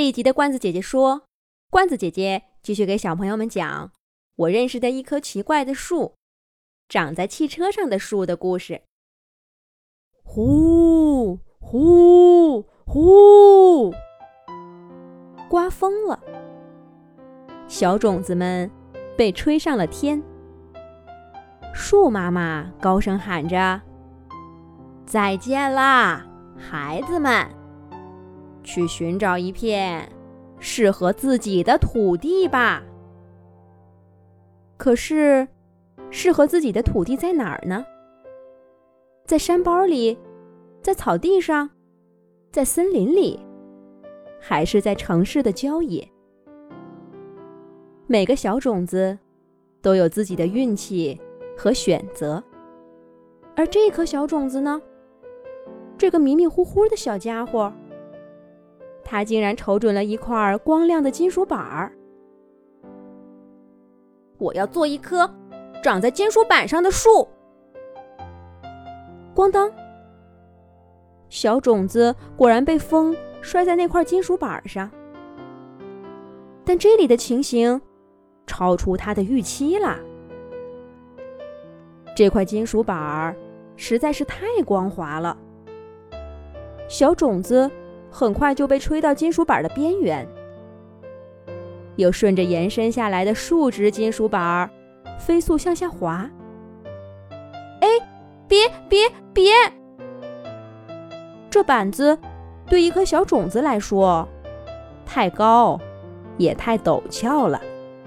这一集的罐子姐姐说，罐子姐姐继续给小朋友们讲我认识的一棵奇怪的树，长在汽车上的树的故事。呼呼呼，刮风了，小种子们被吹上了天。树妈妈高声喊着：再见啦，孩子们，去寻找一片适合自己的土地吧。可是，适合自己的土地在哪儿呢？在山包里，在草地上，在森林里，还是在城市的郊野？每个小种子都有自己的运气和选择，而这颗小种子呢？这个迷迷糊糊的小家伙，他竟然瞅准了一块光亮的金属板儿。我要做一棵长在金属板上的树。咣当，小种子果然被风摔在那块金属板上。但这里的情形超出他的预期啦。这块金属板实在是太光滑了，小种子很快就被吹到金属板的边缘，又顺着延伸下来的树枝金属板飞速向下滑。哎，别！这板子对一颗小种子来说，太高也太陡峭了，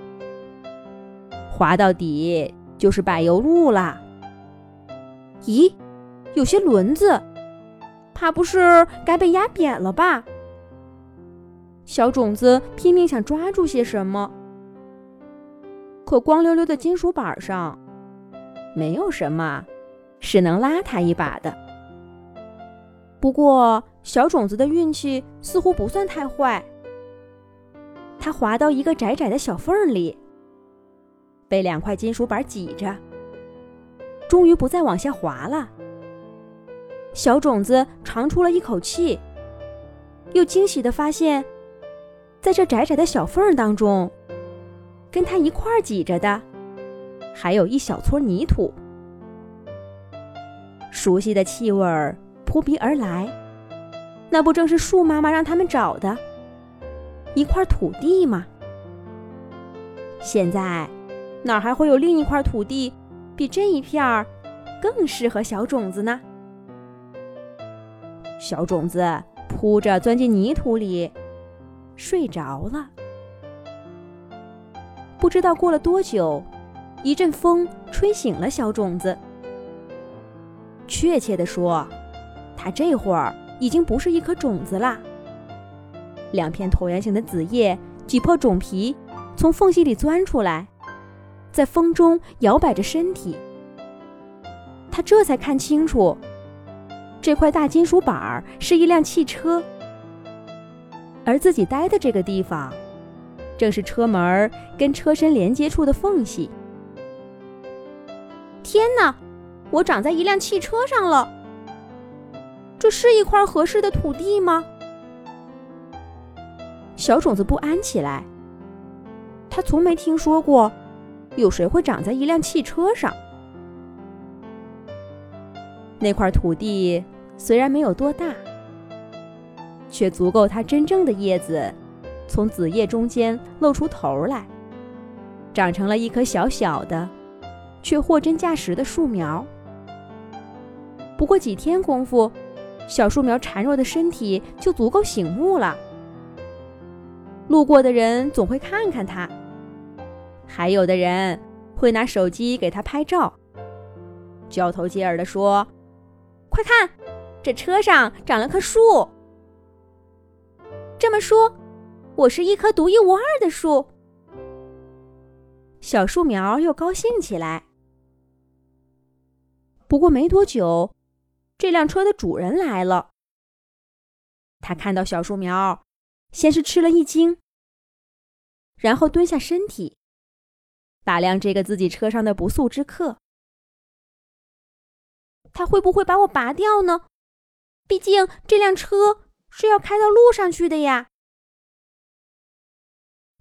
滑到底就是柏油路啦。咦，有些轮子，怕不是该被压扁了吧？小种子拼命想抓住些什么，可光溜溜的金属板上没有什么是能拉它一把的。不过小种子的运气似乎不算太坏，它滑到一个窄窄的小缝里，被两块金属板挤着，终于不再往下滑了。小种子长出了一口气，又惊喜地发现，在这窄窄的小缝当中，跟它一块儿挤着的还有一小撮泥土。熟悉的气味扑鼻而来，那不正是树妈妈让他们找的一块土地吗？现在哪儿还会有另一块土地比这一片更适合小种子呢？小种子扑着钻进泥土里睡着了。不知道过了多久，一阵风吹醒了小种子。确切地说，它这会儿已经不是一颗种子啦。两片椭圆形的子叶挤破种皮，从缝隙里钻出来，在风中摇摆着身体。他这才看清楚，这块大金属板是一辆汽车，而自己待的这个地方正是车门跟车身连接处的缝隙。天哪，我长在一辆汽车上了，这是一块合适的土地吗？小种子不安起来，他从没听说过有谁会长在一辆汽车上。那块土地虽然没有多大，却足够它真正的叶子从子叶中间露出头来，长成了一棵小小的却货真价实的树苗。不过几天功夫，小树苗孱弱的身体就足够醒目了。路过的人总会看看它，还有的人会拿手机给它拍照，交头接耳地说：快看，这车上长了棵树。这么说，我是一棵独一无二的树。小树苗又高兴起来。不过没多久，这辆车的主人来了。他看到小树苗，先是吃了一惊，然后蹲下身体，打量这个自己车上的不速之客。他会不会把我拔掉呢？毕竟这辆车是要开到路上去的呀。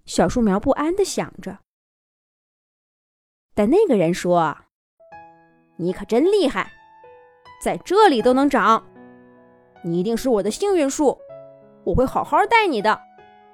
小树苗不安地想着。但那个人说：“你可真厉害，在这里都能长，你一定是我的幸运树，我会好好待你的。”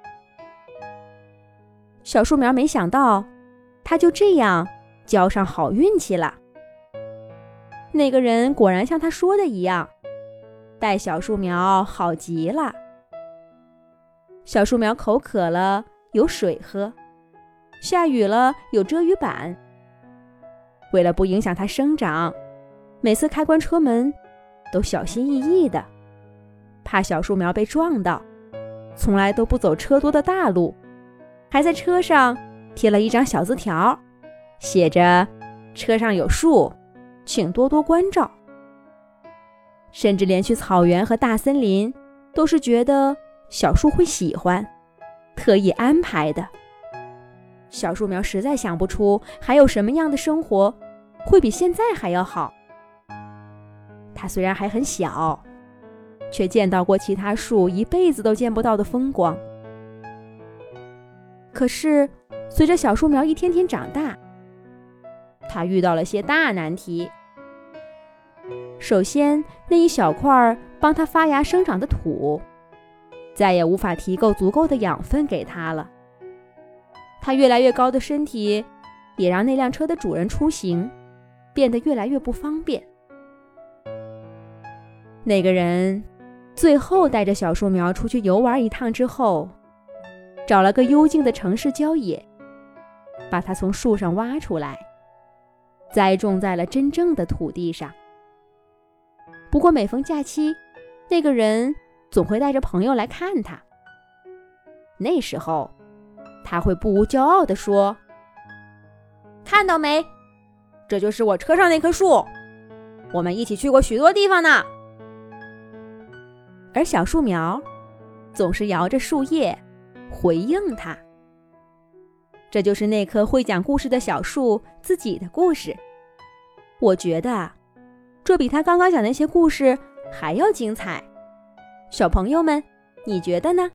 小树苗没想到，他就这样交上好运气了。那个人果然像他说的一样，待小树苗好极了。小树苗口渴了有水喝，下雨了有遮雨板。为了不影响它生长，每次开关车门都小心翼翼的，怕小树苗被撞到，从来都不走车多的大路，还在车上贴了一张小字条，写着车上有树，请多多关照。甚至连去草原和大森林都是觉得小树会喜欢，特意安排的。小树苗实在想不出还有什么样的生活会比现在还要好。它虽然还很小，却见到过其他树一辈子都见不到的风光。可是随着小树苗一天天长大，它遇到了些大难题。首先，那一小块帮它发芽生长的土再也无法提供足够的养分给它了。它越来越高的身体也让那辆车的主人出行变得越来越不方便。那个人最后带着小树苗出去游玩一趟之后，找了个幽静的城市郊野，把它从树上挖出来，栽种在了真正的土地上。不过每逢假期，那个人总会带着朋友来看他。那时候他会不无骄傲地说：“看到没？这就是我车上那棵树，我们一起去过许多地方呢。”而小树苗总是摇着树叶回应他。这就是那棵会讲故事的小树自己的故事。我觉得这比他刚刚讲那些故事还要精彩。小朋友们，你觉得呢？